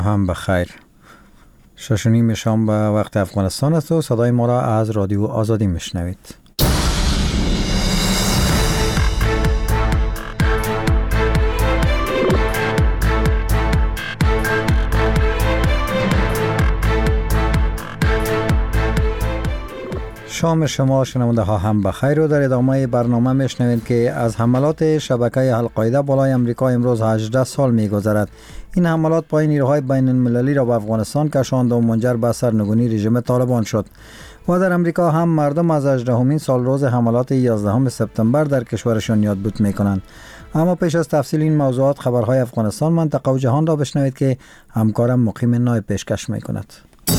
هم بخیر. 6:30 شام به وقت افغانستان است و صدای ما را از رادیو آزادی میشنوید. شام شما شنونده ها هم بخیر و در ادامه برنامه میشنوید که از حملات شبکه القاعده بالای امریکا امروز 18 سال میگذرد. این حملات پای نیروهای بین المللی را به افغانستان کشاند و منجر به سرنگونی رژیم طالبان شد. و در امریکا هم مردم از 18مین سال روز حملات 11 سپتامبر در کشورشان یادبود میکنند. اما پیش از تفصیل این موضوعات خبرهای افغانستان، منطقه و جهان را بشنوید که همکارم مقیم نای پیشکش میکند.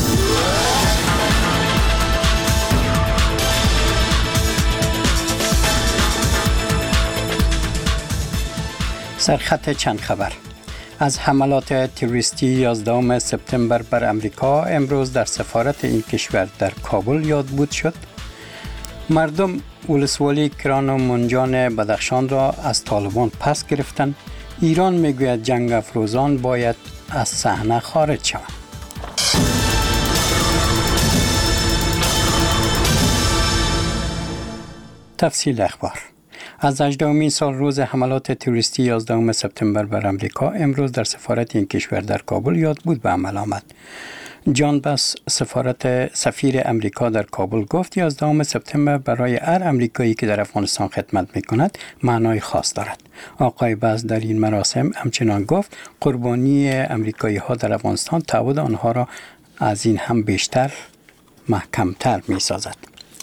سرخط چند خبر. از حملات تروریستی 11 سپتامبر بر امریکا امروز در سفارت این کشور در کابل یادبود شد. مردم ولسوالی کران و منجان بدخشان را از طالبان پس گرفتند. ایران میگوید جنگ افروزان باید از صحنه خارج شوند. تفصیل اخبار. از 18مین سال روز حملات تروریستی 11 سپتامبر بر امریکا امروز در سفارت این کشور در کابل یادبود به عمل آمد. جان بس سفیر امریکا در کابل گفت 11 سپتامبر برای هر امریکایی که در افغانستان خدمت میکند معنای خاص دارد. آقای بس در این مراسم همچنان گفت قربانی امریکایی ها در افغانستان تعهد آنها را از این هم بیشتر محکمتر میسازد.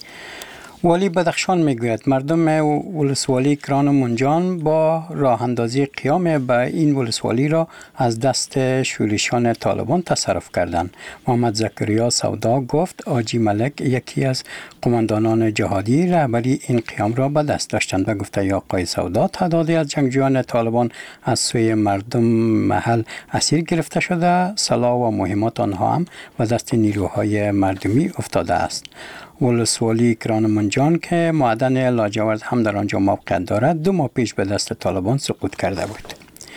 والی بدخشان میگوید مردم ولسوالی کران و منجان با راه اندازی قیام به این ولسوالی را از دست شورشیان طالبان تصرف کردند. محمد زکریا سودا گفت آجی ملک یکی از قماندانان جهادی رهبری این قیام را به دست داشتند و گفته ای آقای سودا تعدادی از جنگجویان طالبان از سوی مردم محل اسیر گرفته شده، سلاح و مهمات آنها هم به دست نیروهای مردمی افتاده است. ولسوالی کران منجان که معدن لاجورد هم در آنجا موقعیت دارد 2 ماه پیش به دست طالبان سقوط کرده بود.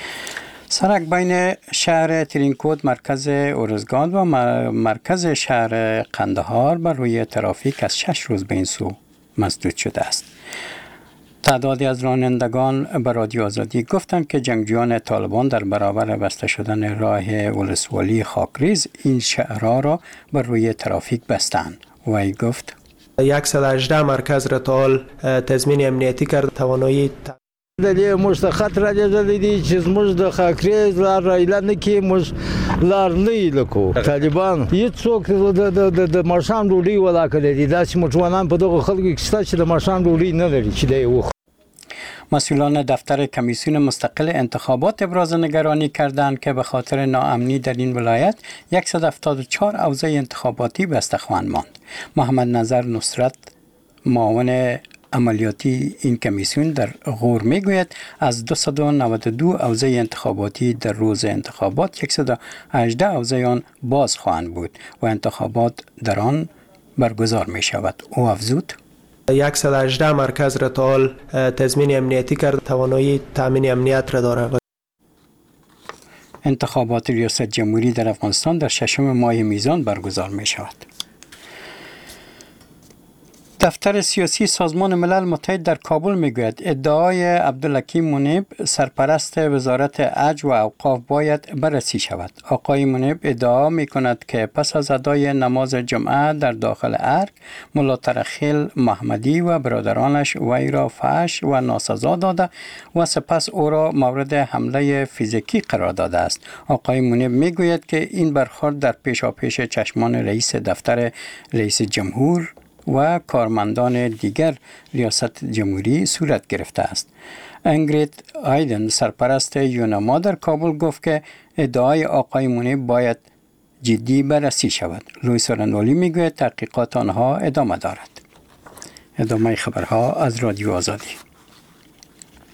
سرک بین شهر ترینکوت مرکز ارزگان و مرکز شهر قندهار بر روی ترافیک از 6 روز به این سو مسدود شده است. تعدادی از رانندگان به رادیو آزادی گفتند که جنگجویان طالبان در برابر بسته شدن راه ولسوالی خاکریز این شهرها را بر روی ترافیک بستند. وی گفت 118 مرکز را تا حال تضمین امنیتی کرد. توانایی دلی مشتخط را جدیدی چیز مجد خاکریز لار ایلان کی مش لار لیلکو طالبان هیڅ څوک د مارشان ډوډۍ ولا کړی داسې مټوانان په دغه خلکو کې شته چې د مارشان ډوډۍ نه لري چې دی وخ. مسئولان دفتر کمیسیون مستقل انتخابات ابراز نگرانی کردند که به خاطر ناامنی در این ولایت 174 حوزه انتخاباتی بسته خواهند ماند. محمد نظر نصرت معاون عملیاتی این کمیسیون در غور میگوید از 292 حوزه انتخاباتی در روز انتخابات 118 حوزه آن باز خواهند بود و انتخابات در آن برگزار می شود. او افزود 118 مرکز را تا حال تضمین امنیتی کرد. توانایی تامین امنیت را دارد. انتخابات ریاست جمهوری در افغانستان در 6 ماه میزان برگزار می شود. دفتر سیاسی سازمان ملل متحد در کابل میگوید ادعای عبدالحکیم منیب سرپرست وزارت حج و اوقاف باید بررسی شود. آقای منیب ادعا میکند که پس از ادای نماز جمعه در داخل ارگ ملا ترخیل محمدی و برادرانش وی را فحش و ناسزا داده و سپس او را مورد حمله فیزیکی قرار داده است. آقای منیب میگوید که این برخورد در پیشاپیش چشمان رئیس دفتر رئیس جمهور و کارمندان دیگر ریاست جمهوری صورت گرفته است. انگرید آیدن سرپرست یونما در کابل گفت که ادعای آقای منیب باید جدی بررسی شود. لوئیس رنوالی میگوید تحقیقات آنها ادامه دارد. ادامه خبرها از رادیو آزادی.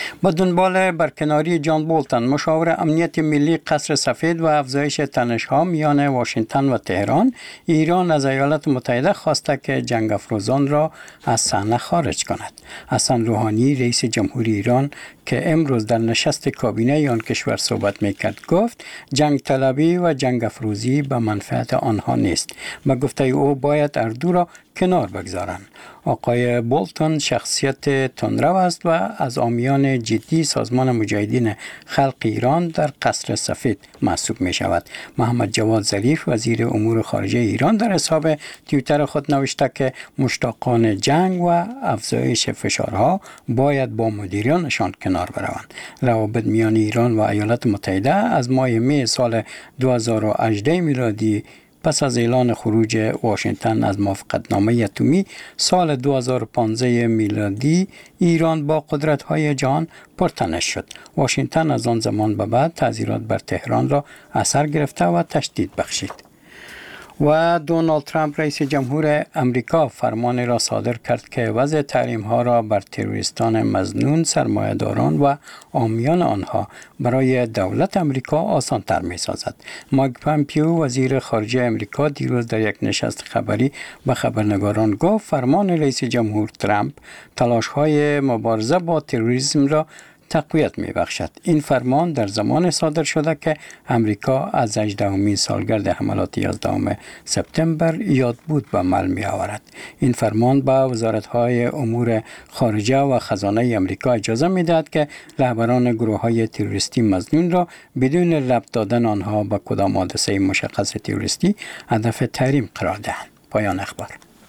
با دنبال برکناری جان بولتن مشاور امنیت ملی قصر سفید و افزایش تنش‌ها میان واشنگتن و تهران، ایران از ایالات متحده خواسته که جنگ افروزان را از صحنه خارج کند. حسن روحانی رئیس جمهوری ایران که امروز در نشست کابینه آن کشور صحبت میکرد گفت جنگ طلبی و جنگ افروزی به منفعت آنها نیست. به گفته او باید اردو را کنار بگذارند. آقای بولتون شخصیت تندرو است و از حامیان جدی سازمان مجاهدین خلق ایران در قصر سفید محسوب می شود. محمد جواد ظریف وزیر امور خارجه ایران در حساب توییتر خود نوشته که مشتاقان جنگ و افزایش فشارها باید با مدیرانشان کنار بروند. روابط میان ایران و ایالات متحده از ماه می سال 2018 میلادی پس از اعلان خروج واشنگتن از موافقتنامه اتمی سال 2015 میلادی ایران با قدرت‌های جهان پرتنش شد. واشنگتن از آن زمان به بعد تعزیرات بر تهران را اثر گرفته و تشدید بخشید. و دونالد ترامپ رئیس جمهور امریکا فرمان را صادر کرد که وضع تحریم‌ها را بر تروریستان مظنون، سرمایه‌داران و حامیان آنها برای دولت امریکا آسان‌تر می‌سازد. مایک پامپیو وزیر خارجه امریکا دیروز در یک نشست خبری به خبرنگاران گفت فرمان رئیس جمهور ترامپ تلاش‌های مبارزه با تروریسم را تقویت می بخشد. این فرمان در زمان صادر شده که امریکا از 18مین سالگرد حملات 11 سپتامبر یادبود به عمل می آورد. این فرمان به وزارت‌های امور خارجه و خزانه امریکا اجازه می دهد که رهبران گروه‌های تروریستی مظنون را بدون ربط دادن آنها به کدام حادثه مشخص تروریستی هدف تحریم قرار دهند. پایان اخبار.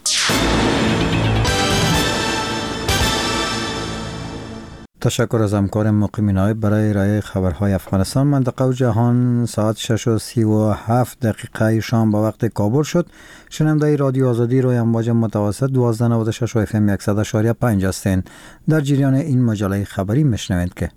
تشکر از همکار مقیم نایب برای ارائه خبرهای افغانستان. منطقه و جهان ساعت 6:37 شام به وقت کابل شد. شنونده رادیو آزادی روی امواج متوسط 1296 و FM 100.5 هستند. در جریان این مجله خبری میشنوید که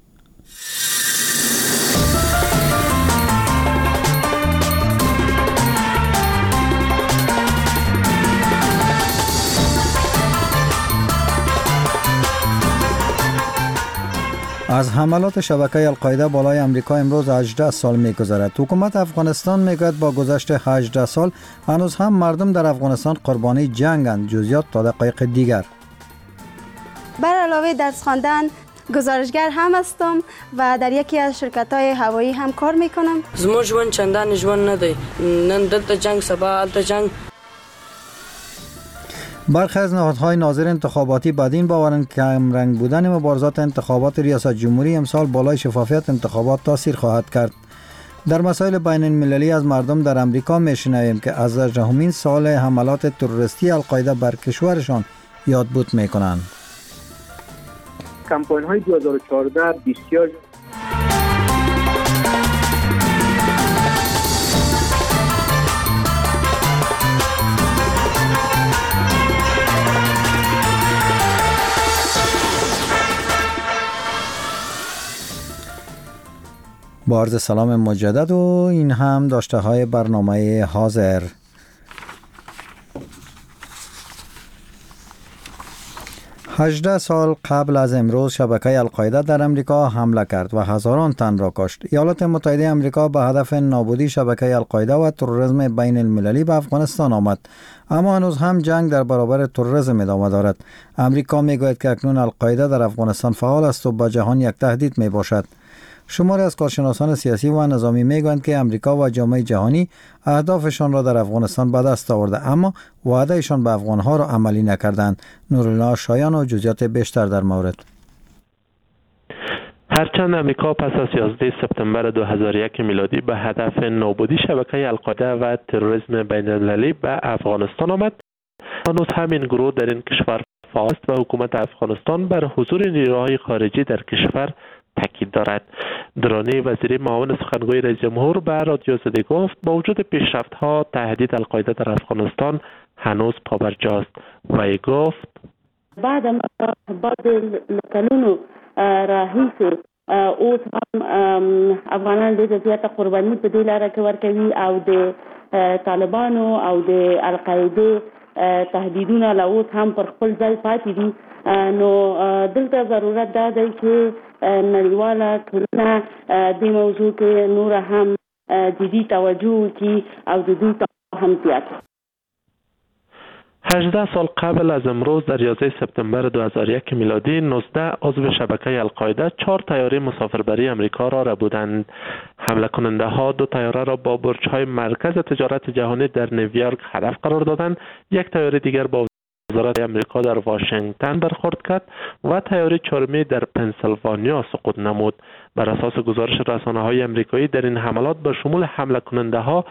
از حملات شبکه القاعده بالای امریکا امروز 18 سال می‌گذرد. حکومت افغانستان میگوید با گذشت 18 سال هنوز هم مردم در افغانستان قربانی جنگند. جزئیات تا دقایق دیگر. بر علاوه درس خواندن گزارشگر هم هستم و در یکی از شرکت‌های هوایی هم کار میکنم. زموږ ژوند چندان ژوند نه دی، نن دلته جنگ سبا هلته جنگ. برخی از نهادهای ناظر انتخاباتی بدین باورند که کمرنگ بودن مبارزات انتخابات ریاست جمهوری امسال بالای شفافیت انتخابات تاثیر خواهد کرد. در مسائل بین المللی از مردم در امریکا میشنویم که از 18مین سال حملات تروریستی القاعده بر کشورشان یادبود میکنند. کمپاین های 2014 بسیار با عرض سلام مجدد و این هم داشته های برنامه حاضر. هجده سال قبل از امروز شبکه القاعده در امریکا حمله کرد و هزاران تن را کشت. ایالات متحده امریکا به هدف نابودی شبکه القاعده و تروریسم بین المللی به افغانستان آمد، اما هنوز هم جنگ در برابر تروریسم ادامه دارد. امریکا میگوید که اکنون القاعده در افغانستان فعال است و به جهان یک تهدید می باشد. شماری از کارشناسان سیاسی و نظامی میگویند که امریکا و جامعه جهانی اهدافشان را در افغانستان به دست آورده، اما وعدهشان به افغانها را عملی نکردند. نورالله شایان و جزئیات بیشتر در مورد. هرچند امریکا پس از 11 سپتامبر 2001 میلادی به هدف نابودی شبکه القاعده و تروریسم بین المللی به افغانستان آمد، هنوز همین گروه در این کشور فعال است و حکومت افغانستان بر حضور نیروهای خارجی در کشور تاکید دارد. درانی وزیر معاون سخنگوی رئیس جمهور به رادیو آزادی گفت با وجود پیشرفت‌ها تهدید القاعده در افغانستان هنوز پابرجاست و ای گفت بعد کلونو راهیسه اوس هم افغانان د زیاته قرباني په دې لاره کې ورکوي او د طالبانو او د القاعده تهدیدونه لا اوس هم پر خپل ځای پاتې دي. نو دلته ضرورت دا دی چې نړیواله ټولنه د موضوع کې نور هم جدي توجه کی او د دوی هم زیات. 18 سال قبل از امروز در 11 سپتامبر 2001 میلادی 19 عضو شبکه القاعده 4 طیاره مسافربری امریکا را بودند. حمله کننده ها 2 طیاره را با برج های مرکز تجارت جهانی در نیویورک هدف قرار دادند. یک طیاره دیگر با وزارت امریکا در واشنگتن برخورد کرد و طیاره چهارمی در پنسیلوانیا سقوط نمود. بر اساس گزارش رسانه‌های امریکایی در این حملات به شمول حمله کننده ها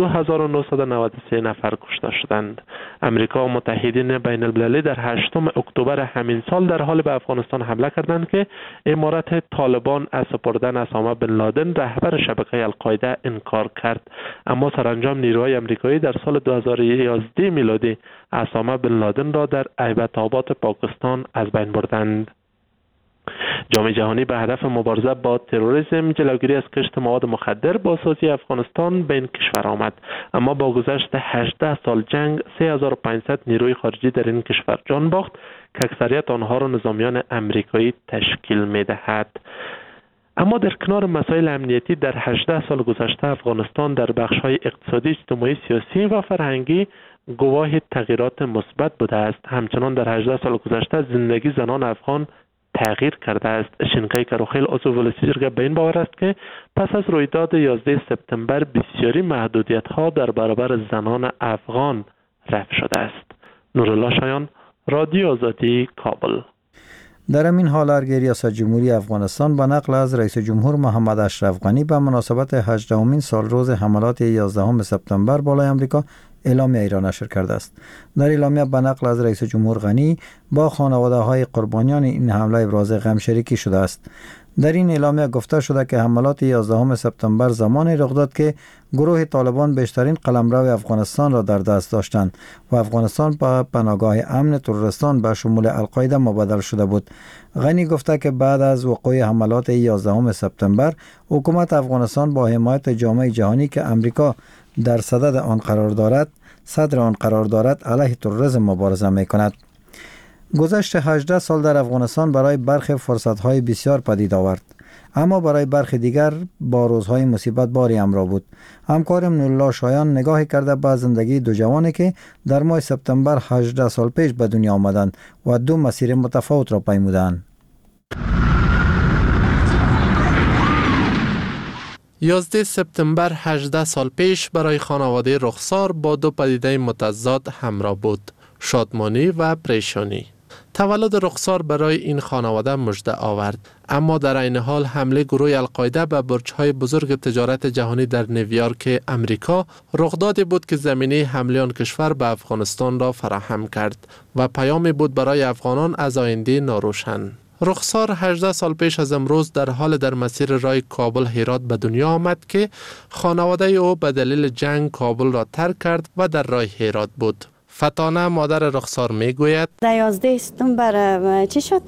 2993 نفر کشته شدند. امریکا و متحدین بین المللی در 8 اکتبر همین سال در حال به افغانستان حمله کردند که امارت طالبان از سپردن اسامه بن لادن رهبر شبکه القاعده انکار کرد، اما سرانجام نیروهای امریکایی در سال 2011 میلادی اسامه بن لادن را در ایبک آباد پاکستان از بین بردند. جامعه جهانی به هدف مبارزه با تروریسم، جلوگیری از کشت مواد مخدر با بازسازی افغانستان به این کشور آمد، اما با گذشت 18 سال جنگ 3500 نیروی خارجی در این کشور جان باخت که اکثریت آنها را نظامیان امریکایی تشکیل می‌دهد. اما در کنار مسائل امنیتی در 18 سال گذشته افغانستان در بخش‌های اقتصادی، اجتماعی، سیاسی و فرهنگی گواه تغییرات مثبت بوده است. همچنان در 18 سال گذشته زندگی زنان افغان تغییر کرده است. شینکای کروخیل عضو ولسی جرگه به این باور است که پس از رویداد 11 سپتامبر بسیاری محدودیت‌ها در برابر زنان افغان رفع شده است. نورالله شایان، رادیو آزادی، کابل. در این حال ارگی ریاست جمهوری افغانستان به نقل از رئیس جمهور محمد اشرف غنی به مناسبت 18مین سالروز حملات 11 سپتامبر بالای امریکا اعلامیه را نشر کرده است. در اعلامیه به نقل از رئیس جمهور غنی با خانواده های قربانیان این حمله ابراز غم شریکی شده است. در این اعلامیه گفته شده که حملات 11 سپتامبر زمانی رخ داد که گروه طالبان بیشترین قلمرو افغانستان را در دست داشتند و افغانستان به پناهگاه امن تروریستان به شمول القاعده مبادل شده بود. غنی گفته که بعد از وقوع حملات 11 سپتامبر حکومت افغانستان با حمایت جامعه جهانی که امریکا در صدر آن قرار دارد علیه تروریسم مبارزه می‌کند. گذشت 18 سال در افغانستان برای برخی فرصت‌های بسیار پدید آورد، اما برای برخی دیگر با روزهای مصیبت باری همراه بود. همکارم نورالله شایان نگاهی کرده به زندگی دو جوانی که در ماه سپتامبر 18 سال پیش به دنیا آمدند و دو مسیر متفاوت را پیمودند. 11 سپتامبر 18 سال پیش برای خانواده رخسار با دو پدیده متضاد همراه بود: شادمانی و پریشانی. تولد رخسار برای این خانواده مژده آورد، اما در عین حال حمله گروه القاعده به برج‌های بزرگ تجارت جهانی در نیویورک امریکا رخدادی بود که زمینه حمله آن کشور به افغانستان را فراهم کرد و پیامی بود برای افغانان از آینده ناروشن. رخسار 18 سال پیش از امروز در حال در مسیر راه کابل هرات به دنیا آمد که خانواده او به دلیل جنگ کابل را ترک کرد و در راه هرات بود. فتانه مادر رخسار میگوید: در 11 سپتامبر چی شد؟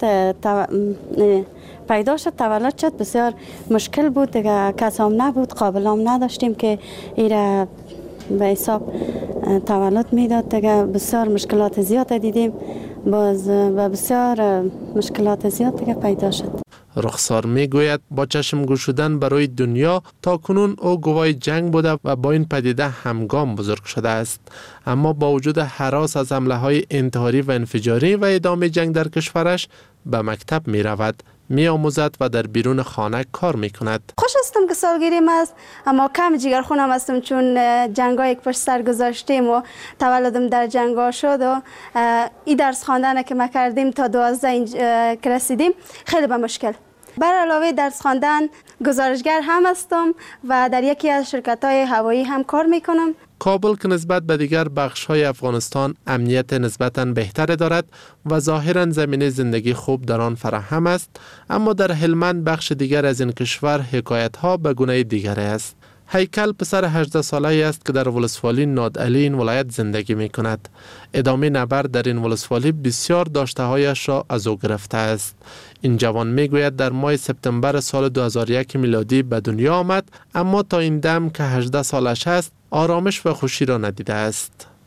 پیدا شد، تولد شد، بسیار مشکل بود دیگه، کس هم نبود، قابل هم نداشتیم که ایره به حساب تولد میداد دیگه. بسیار مشکلات زیاد دیدیم، باز و بسیار مشکلات زیاد دیگه پیدا شد. رخسار میگوید با چشم گشودن برای دنیا تا کنون او گواه جنگ بوده و با این پدیده همگام بزرگ شده است، اما با وجود هراس از حمله های انتحاری و انفجاری و ادامه جنگ در کشورش به مکتب می رود، می آموزد و در بیرون خانه کار می کند. خوش هستم که سالگیریم است، اما کم جگرخونم هستم چون جنگایی که پشت سر گذاشتیم و تولدم در جنگا شد و این درس خواندن که ما کردیم تا 12 که رسیدیم خیلی به مشکل. بر علاوه درس خواندن گزارشگر هم هستم و در یکی از شرکت‌های هوایی هم کار میکنم. کابل که نسبت به دیگر بخش‌های افغانستان امنیت نسبتاً بهتر دارد و ظاهراً زمینه زندگی خوب در آن فراهم است، اما در هلمند بخش دیگر از این کشور حکایت‌ها به گونه دیگر است. هیکل پسر 18 ساله است که در ولسوالی نادعلی این ولایت زندگی می کند. ادامه نبرد در این ولسوالی بسیار داشته هایش را از او گرفته است. این جوان می گوید در ماه سپتامبر سال 2001 میلادی به دنیا آمد، اما تا این دم که 18 سالش است آرامش و خوشی را ندیده است.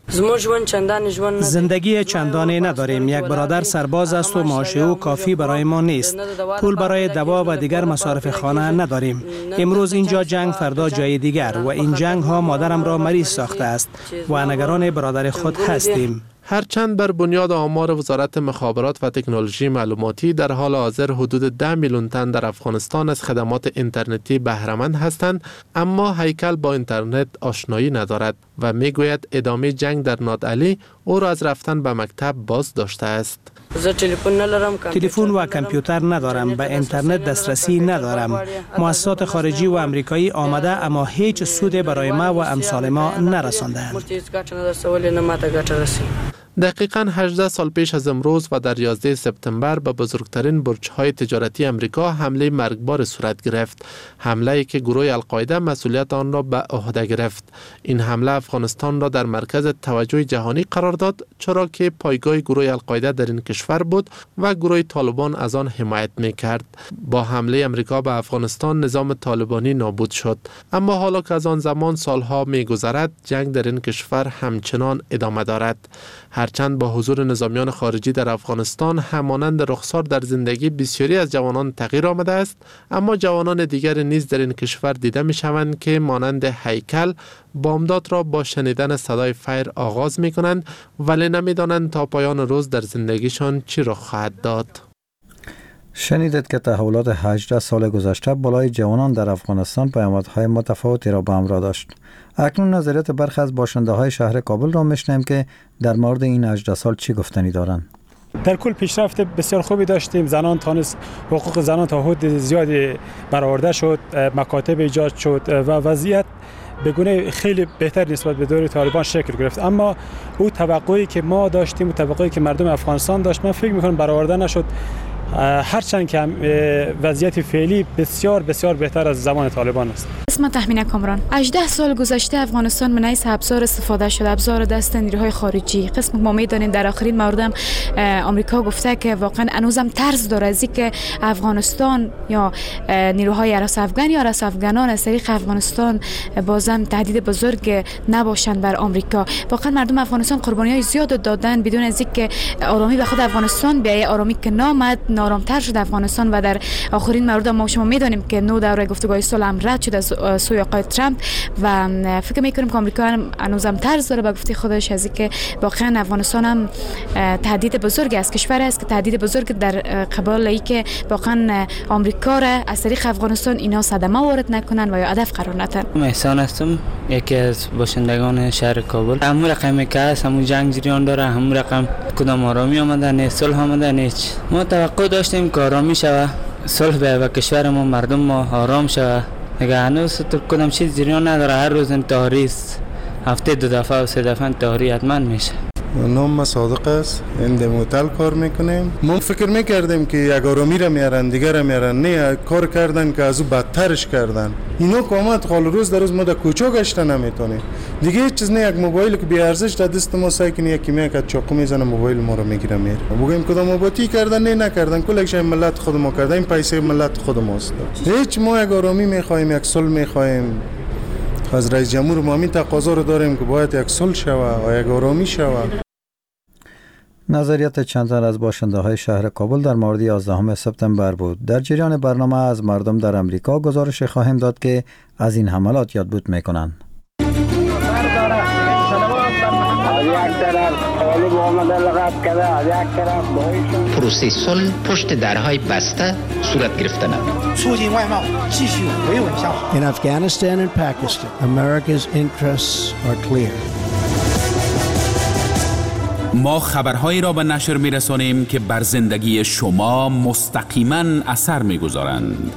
زندگی چندانی نداریم. یک برادر سرباز است و معاش او کافی برای ما نیست. پول برای دوا و دیگر مصارف خانه نداریم. امروز اینجا جنگ، فردا جای دیگر، و این جنگ ها مادرم را مریض ساخته است و نگران برادر خود هستیم. هرچند بر بنیاد آمار وزارت مخابرات و تکنولوژی معلوماتی در حال حاضر حدود 10 میلیون تن در افغانستان از خدمات اینترنتی بهره‌مند هستند، اما هیکل با اینترنت آشنایی ندارد و میگوید ادامه جنگ در نادعلی او را از رفتن به مکتب باز داشته است. تلفن و کامپیوتر ندارم، به اینترنت دسترسی ندارم. مؤسسات خارجی و امریکایی آمده اما هیچ سود برای ما و امثال ما نرساندند. دقیقاً 18 سال پیش از امروز و در 11 سپتامبر به بزرگترین برج‌های تجارتی امریکا حمله مرگبار صورت گرفت. حمله‌ای که گروه القاعده مسئولیت آن را به عهده گرفت. این حمله افغانستان را در مرکز توجه جهانی قرار داد، چرا که پایگاه گروه القاعده در این کشور بود و گروه طالبان از آن حمایت می‌کرد. با حمله امریکا به افغانستان نظام طالبانی نابود شد. اما حالا که از آن زمان سالها می‌گذرد، جنگ در این کشور همچنان ادامه دارد. هرچند با حضور نظامیان خارجی در افغانستان همانند رخسار در زندگی بسیاری از جوانان تغییر آمده است، اما جوانان دیگر نیز در این کشور دیده می شوند که مانند هیکل بامداد را با شنیدن صدای فیر آغاز می کنند، ولی نمی دانند تا پایان روز در زندگیشان چی رخ خواهد داد. شنیدید که تحولات 18 سال گذشته بالای جوانان در افغانستان پیامدهای متفاوتی را به همراه داشت. اکنون نظریات برخی از باشنده‌های شهر کابل را میشنویم که در مورد این 18 سال چی گفتنی دارند. در کل پیشرفت بسیار خوبی داشتیم. زنان تانست حقوق زنان تا حد زیادی برآورده شد، مکاتب ایجاد شد و وضعیت به گونه خیلی بهتر نسبت به دور طالبان شکل گرفت. اما او توقعی که ما داشتیم و توقعی که مردم افغانستان داشت، من فکر می‌کنم برآورده نشد. هرچند که وضعیت فعلی بسیار بسیار بهتر از زمان طالبان است. اسم تحمینه کامران. 18 سال گذشته افغانستان من از ابزار استفاده شده، ابزار دست نیروهای خارجی. قسم ما میدانیم در آخرین موردم آمریکا گفته که واقعا هنوزم ترس داره از اینکه افغانستان یا نیروهای ارس افغان یا ارس افغانان از طریق افغانستان بازم تهدید بزرگ نباشند بر آمریکا. واقعا مردم افغانستان قربانی‌های زیاد دادن بدون از اینکه آرامی به خود افغانستان بیاید. آرامی که نامد، نارامتر شد افغانستان و در آخرین مورد ما شما میدانیم که نو دوره گفتگوهای صلح هم رد شد از سوی آقای ترامپ و فکر میکنیم که آمریکا هنوزم ترس داره به گفته خودش از اینکه واقعا افغانستان هم تهدید بزرگ است، کشور است که تهدید بزرگ در قبال اینکه واقعا آمریکا را از طریق افغانستان اینا صدمه وارد نکنن و یا هدف قرار ندن. احسان هستم، یکی از باشندگان شهر کابل. همون رقمی که هست همون جنگ جریان داره، همون رقم کدام آرامی آمده نه صلح آمده نیست. ما توقع داشتیم که آرامی شود، صلح به و کشور ما مردم ما آرام شود. نگه هنوز تو کدام چیز جریان نداره. هر روز انتحاری است، هفته 2 دفعه و 3 دفعه انتحاری حتما میشه. نام ما صادق است، این موتل کار میکنیم. ما فکر میکردیم که یک آرامی را میارن دیگر را میارن، نه کار کردن که از او بدترش کردن. اینا کامت حال روز در روز ما در کوچه گشته نمیتونیم دیگه. هیچ چیز نه، یک موبایل که بی ارزش در دست ما سعی کنی یکی میاد چاقو میزنه موبایل ما رو میگیره میره. بگیم کدام آبادی کردن نه نکردن، کلش ملت خود ما کردن، این پیسه ملت خود ماست. هیچ ما یک آرامی میخوایم، یک صلح میخوایم. از رئیس جمهور ما همین تقاضا رو داریم که باید یک صلح شود و یک آرامی شود. نظریات چند تن از باشنده‌های شهر کابل در مورد 11 سپتامبر بود. در جریان برنامه از مردم در امریکا گزارش خواهیم داد که از این حملات یادبود میکنند. پروسه صلح پشت درهای بسته صورت گرفتن. In Afghanistan and Pakistan, America's interests are clear. ما خبرهایی را به نشر می‌رسانیم که بر زندگی شما مستقیما اثر می‌گذارند.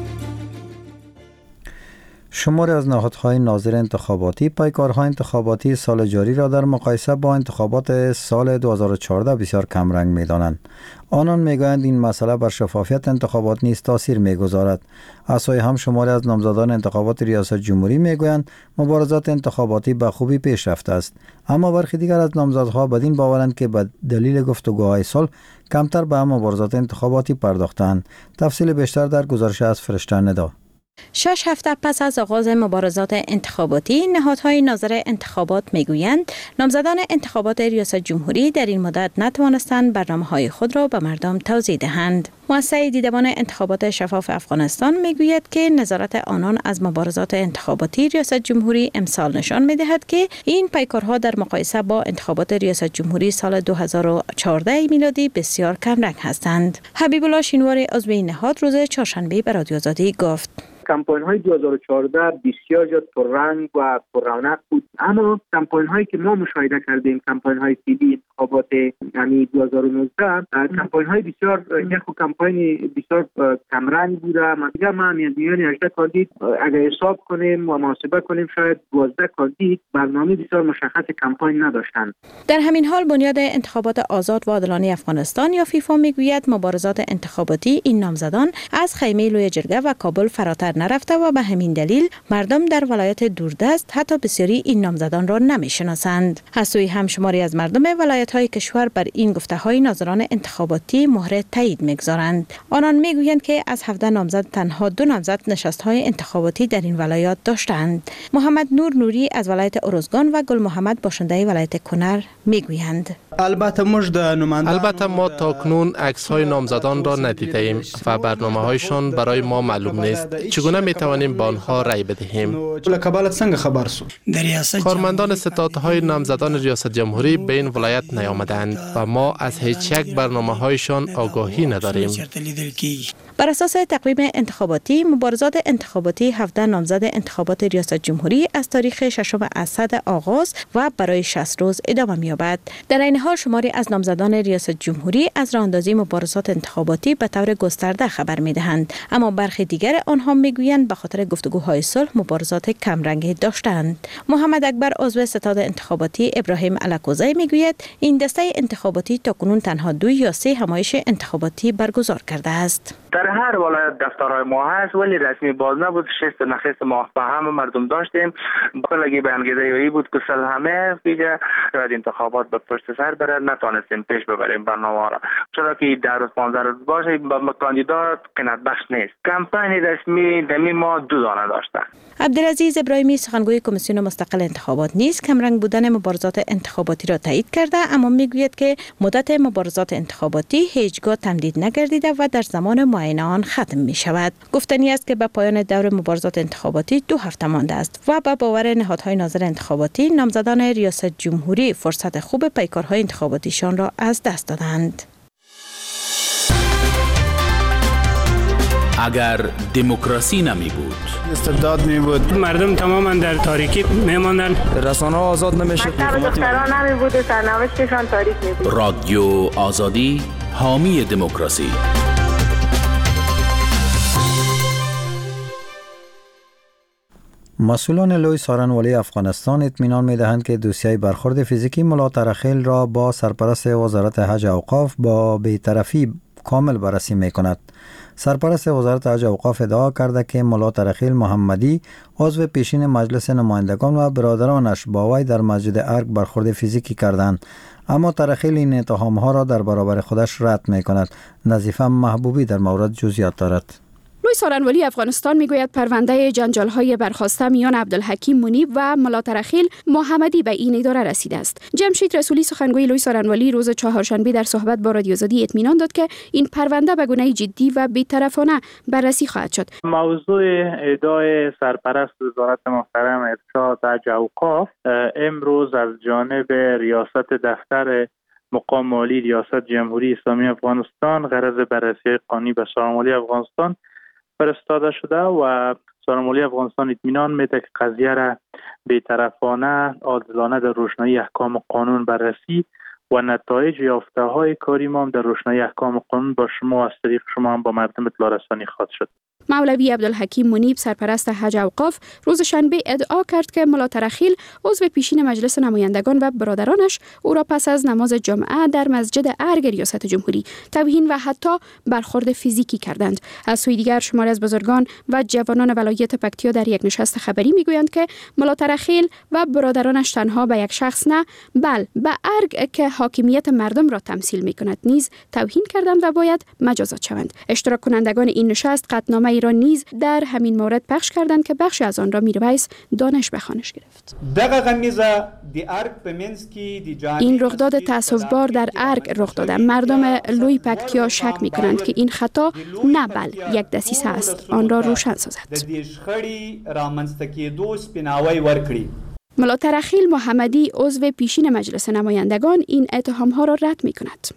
شماری از نهادهای ناظر انتخاباتی پیکارهای انتخاباتی سال جاری را در مقایسه با انتخابات سال 2014 بسیار کم رنگ می‌دانند. آنان میگویند این مسئله بر شفافیت انتخابات نیز تاثیر می‌گذارد. از سوی هم شماری از نامزدان انتخابات ریاست جمهوری میگویند مبارزات انتخاباتی به خوبی پیش رفته است، اما برخی دیگر از نامزدها بدین باورند که به دلیل گفتگوهای صلح کمتر به مبارزات انتخاباتی پرداختند. تفصیل بیشتر در گزارش از فرشته ندا. 6 هفته پس از آغاز مبارزات انتخاباتی، نهادهای ناظر انتخابات میگویند نامزدان انتخابات ریاست جمهوری در این مدت نتوانستند برنامه‌های خود را به مردم توضیح دهند. مؤسسه دیدبان انتخابات شفاف افغانستان میگوید که نظارت آنان از مبارزات انتخاباتی ریاست جمهوری امسال نشان میدهد که این پیکارها در مقایسه با انتخابات ریاست جمهوری سال 2014 میلادی بسیار کمرنگ هستند. حبیب الله شینواری عضو این نهاد روز چهارشنبه به رادیو آزادی گفت: کمپاین های 2014 بسیار زیاد پررنگ و پررونق بود، اما کمپاین هایی که ما مشاهده کردیم، کمپاین های فیلی انتخابات یعنی 2019 کمپاین های بسیار کمپاین بسیار کمرنگ بوده. مثلا ما میان 18 کاندید اگر حساب کنیم و محاسبه کنیم شاید 12 کاندید برنامه بسیار مشخص کمپاین نداشتند. در همین حال بنیاد انتخابات آزاد و عادلانه افغانستان یا فیفا میگوید مبارزات انتخاباتی این نامزدان از خیمه لوی جرگه و کابل فراتر نرفته و به همین دلیل مردم در ولایت دوردست حتی بسیاری این نامزدان را نمیشناسند. از سوی هم شماری از مردم ولایت‌های کشور بر این گفته‌های ناظران انتخاباتی مهر تایید می‌گذارند. آنان میگویند که از 17 نامزد تنها 2 نامزد نشست‌های انتخاباتی در این ولایات داشتند. محمد نور نوری از ولایت ارزگان و گل محمد باشنده ولایت کنر میگویند: البته ما تاکنون عکس‌های نامزدان را ندیدیم و برنامه‌هایشان برای ما معلوم نیست. چگونه می‌توانیم با آنها رأی بدهیم؟ کارمندان ستادهای نامزدان ریاست جمهوری به این ولایت نیامدند و ما از هیچ یک برنامه‌هایشان آگاهی نداریم. بر اساس تقویم انتخاباتی، مبارزات انتخاباتی 17 نامزد انتخابات ریاست جمهوری از تاریخ 6 اسد آغاز و برای 60 روز ادامه می‌یابد. در این حال شماری از نامزدان ریاست جمهوری از راه‌اندازی مبارزات انتخاباتی به طور گسترده خبر می‌دهند، اما برخی دیگر آنها می‌گویند به خاطر گفتگوهای صلح مبارزات کمرنگی داشتند. محمد اکبر عضو ستاد انتخاباتی ابراهیم الکوزی می‌گوید این دسته انتخاباتی تاکنون تنها 2 یا 3 همایش انتخاباتی برگزار کرده است. در هر ولایت دفترهای ما هست ولی رسمی باز نبود. شست نخست ما همه مردم داشتیم. کلگی بیانگیری بود که سال همه دیگه شاید انتخابات به پشت سر بره، نتونستیم پیش ببریم برنامه را، چرا که 10 روز 15 روز باشه با کاندیدات قناعت بخش نیست. کمپین رسمی دمی ما 2 دانه داشته. عبدالعزیز ابراهیمی سخنگوی کمیسیون مستقل انتخابات نیز کمرنگ بودن مبارزات انتخاباتی را تایید کرده، اما میگوید که مدت مبارزات انتخاباتی هیچگاه تمدید نگردیده و در زمان معین آن ختم می شود. گفتنی است که به پایان دور مبارزات انتخاباتی 2 هفته مانده است و به باور نهادهای ناظر انتخاباتی نامزدان ریاست جمهوری فرصت خوب پیکارهای انتخاباتیشان را از دست دادند. اگر دموکراسی نمی بود، استبداد می بود، مردم تماما در تاریکی می ماندن، رسانه آزاد نمیشه، دختران نمی بود، سرنوشتشان تاریک می بود. رادیو آزادی حامی دموکراسی. مسئولان لوی سارنوالی افغانستان اطمینان می‌دهند که دوسیه برخورد فیزیکی ملا ترخیل را با سرپرست وزارت حج اوقاف با بی‌طرفی کامل بررسی می‌کند. سرپرست وزارت حج اوقاف ادعا کرده که ملا ترخیل محمدی عضو پیشین مجلس نمایندگان و برادرانش با وی در مسجد ارگ برخورد فیزیکی کردند، اما ترخیل این اتهام‌ها را در برابر خودش رد می‌کند. نظیفه محبوبی در مورد جزئیات دارد. لوی سارنوالی افغانستان میگوید پرونده جنجال‌های برخاسته میان عبدالحکیم منیب و ملا ترخیل محمدی به این اداره رسیده است. جمشید رسولی سخنگوی لوی سارنوالی روز چهارشنبه در صحبت با رادیو آزادی اطمینان داد که این پرونده به گونه جدی و بی‌طرفانه بررسی خواهد شد. موضوع ادعای سرپرست وزارت محترم ارشاد حج اوقاف امروز از جانب ریاست دفتر مقام عالی ریاست جمهوری اسلامی افغانستان غرض بررسی قانونی به سارنوالی افغانستان فرستاده شده و سارنوالی افغانستان اطمینان میده که قضیه را بی‌طرفانه، عادلانه در روشنایی احکام قانون بررسی و نتایج یافته های کاری ما در روشنایی احکام قانون با شما از طریق شما هم با مردم اطلاع رسانی خواهد شد. مولوی عبدالحکیم منیب سرپرست حج اوقاف روز شنبه ادعا کرد که ملا ترخیل عضو پیشین مجلس نمایندگان و برادرانش او را پس از نماز جمعه در مسجد ارگ ریاست جمهوری توهین و حتی برخورد فیزیکی کردند. از سوی دیگر شماری از بزرگان و جوانان ولایت پکتیا در یک نشست خبری میگویند که ملا ترخیل و برادرانش تنها به یک شخص نه، بل به ارگ که حاکمیت مردم را تمثیل میکند نیز توهین کردند و باید مجازات شوند. اشتراک کنندگان این نشست قطعنامه برنامه را نیز در همین مورد پخش کردند که بخش از آن را میرویس دانش به خوانش گرفت. این رخداد تأسف‌بار در ارگ رخ داده. مردم لوی پکتیا شک می‌کنند که این خطا نه بل یک دسیسه است. آن را روشن سازد. ملا ترخیل محمدی عضو پیشین مجلس نمایندگان این اتهام‌ها را رد می‌کند.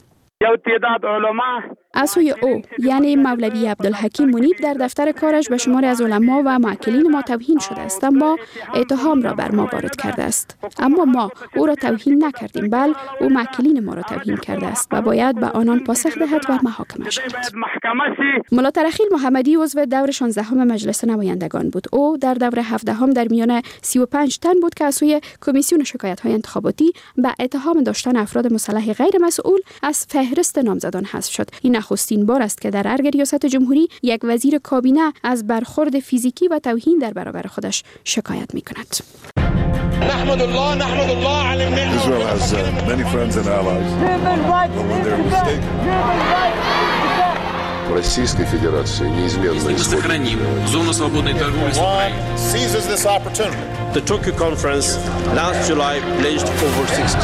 از سوی او یعنی مولوی عبدالحکیم منیب در دفتر کارش به شماری از علما و معکلین ما توهین شده است، اما اتهام را بر ما وارد کرده است. اما ما او را توهین نکردیم، بل او معکلین ما را توهین کرده است و باید به آنان پاسخ دهد و محاکمه شود. ملا ترخیل محمدی عضو دور 16 مجلس نمایندگان بود. او در دور 17 در میان 35 تن بود که از سوی کمیسیون شکایت‌های انتخاباتی به اتهام داشتن افراد مسلح غیر مسئول از فهرست نامزدان حذف شد. این نخستین بار است که در ارگ ریاست جمهوری یک وزیر کابینه از برخورد فیزیکی و توهین در برابر خودش شکایت می‌کند. نحمد الله على النعمة. Israel has many friends and allies. But when they're mistaken. Российской Федерации неизменно сохраним зону свободной торговли с Украиной. Seizes this opportunity. The Tokyo conference last July pledged over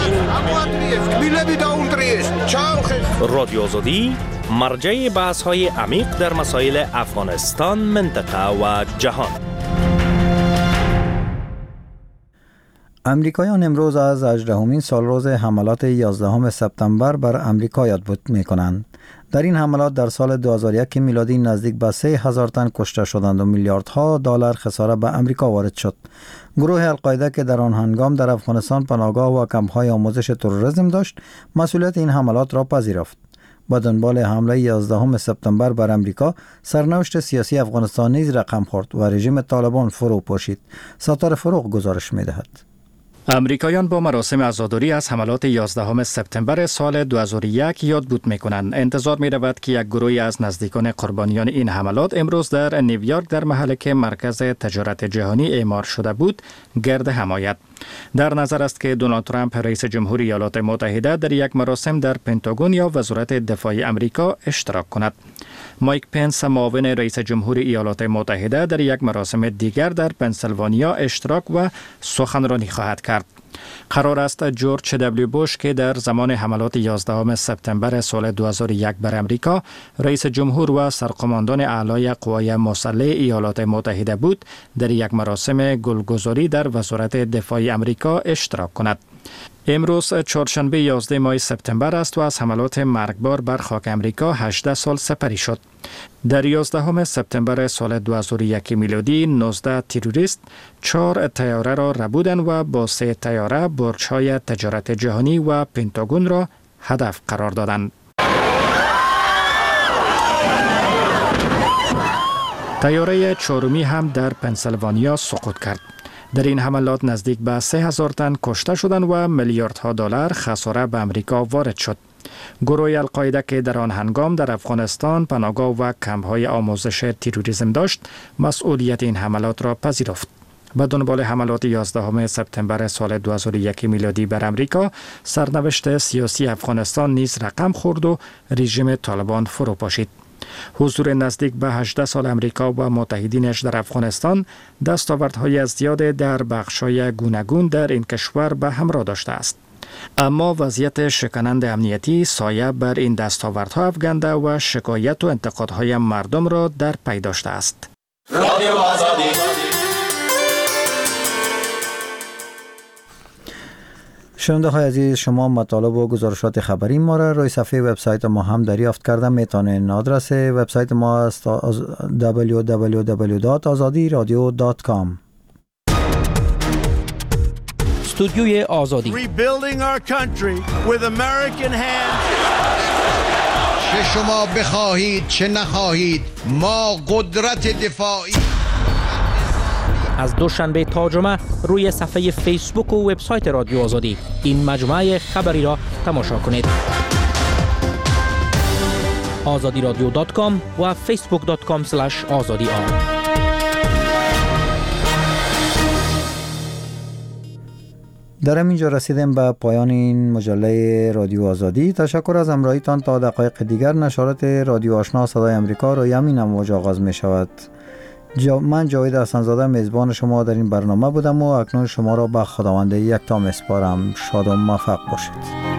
16 رادیو آزادی مرجع بحث‌های عمیق در مسائل افغانستان، منطقه و جهان. امریکایان امروز از 18مین سالروز حملات 11 سپتامبر بر امریکا یادبود می‌کنند. در این حملات در سال 2001 میلادی نزدیک به 3000 تن کشته شدند و میلیاردها دلار خسارت به امریکا وارد شد. گروه القاعده که در آن هنگام در افغانستان پناهگاه و کمپ‌های آموزش تروریسم داشت، مسئولیت این حملات را پذیرفت. با دنبال حمله 11 سپتامبر بر امریکا، سرنوشت سیاسی افغانستان نیز رقم خورد و رژیم طالبان فرو پاشید. ستاره فروغ گزارش می‌دهد. امریکایان با مراسم عزاداری از حملات 11 سپتامبر سال 2001 یادبود می‌کنند. انتظار می‌رود که یک گروهی از نزدیکان قربانیان این حملات امروز در نیویورک در محلی که مرکز تجارت جهانی اعمار شده بود گرد حمایت. در نظر است که دونالد ترامپ رئیس جمهوری ایالات متحده در یک مراسم در پنتاگون یا وزارت دفاع امریکا اشتراک کند. مایک پنس معاون رئیس جمهوری ایالات متحده در یک مراسم دیگر در پنسیلوانیا اشتراک و سخنرانی خواهد کرد. قرار است جورج دبلیو بوش که در زمان حملات 11 سپتامبر سال 2001 بر امریکا رئیس جمهور و سرقماندان اعلای قوای مسلح ایالات متحده بود، در یک مراسم گلگذاری در وزارت دفاع امریکا اشتراک کند. امروز چهارشنبه 11 ماه سپتامبر است و از حملات مرگبار بر خاک امریکا 18 سال سپری شد. در 11 سپتامبر سال 2001 میلادی 19 تروریست 4 طیاره را ربودند و با 3 طیاره برج‌های تجارت جهانی و پنتاگون را هدف قرار دادند. طیاره چهارمی هم در پنسیلوانیا سقوط کرد. در این حملات نزدیک به 3000 تن کشته شدند و میلیاردها دلار خسارت به امریکا وارد شد. گروه القاعده که در آن هنگام در افغانستان پناهگاه و کمپ‌های آموزش تروریسم داشت، مسئولیت این حملات را پذیرفت. به دنبال حملات 11 سپتامبر سال 2001 میلادی بر امریکا، سرنوشت سیاسی افغانستان نیز رقم خورد و رژیم طالبان فرو پاشید. حضور نزدیک به 18 سال امریکا و متحدینش در افغانستان دستاوردهای زیاد در بخش‌های گوناگون در این کشور به همراه داشته است. اما وضعیت شکننده امنیتی سایه بر این دستاوردها افکنده و شکایت و انتقادهای مردم را در پی داشته است. رادیو آزادی. شنونده های عزیز، شما مطالب و گزارشات خبری ما را روی صفحه وبسایت ما هم دریافت کردن میتونید. آدرس وبسایت ما است www.azadiradio.com. استودیوی آزادی. Rebuilding our country with American hands. چه شما بخواهید چه نخواهید، ما قدرت دفاعی. از دوشنبه تا جمعه روی صفحه فیسبوک و وبسایت رادیو آزادی این مجموعه خبری را تماشا کنید. azadiradio.com و facebook.com/azadi. در اینجا رسیدیم به پایان این مجله رادیو آزادی. تشکر از همراهیتان. تا دقایق دیگر نشرات رادیو آشنا صدای امریکا روی همین امواج آغاز می شود. من جاوید حسن‌زاده میزبان شما در این برنامه بودم و اکنون شما را به خداوند یکتا میسپارم. شاد و موفق باشید.